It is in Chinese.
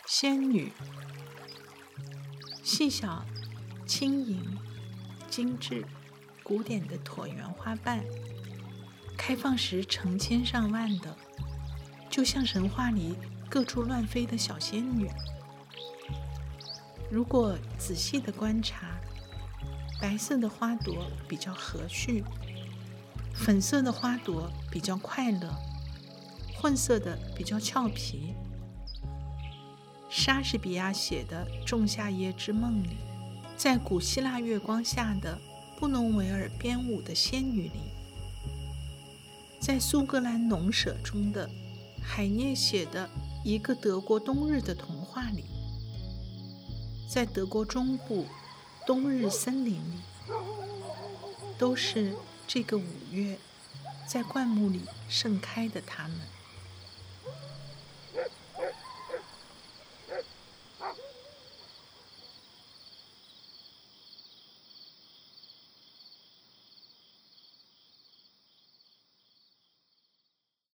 仙女，细小、轻盈、精致、古典的椭圆花瓣，开放时成千上万的，就像神话里各处乱飞的小仙女。如果仔细的观察，白色的花朵比较和煦，粉色的花朵比较快乐，混色的比较俏皮。莎士比亚写的《仲夏夜之梦》里，在古希腊月光下的布农维尔编舞的仙女里，在苏格兰农舍中的海涅写的一个德国冬日的童话里，在德国中部冬日森林里，都是这个5月在灌木里盛开的它们。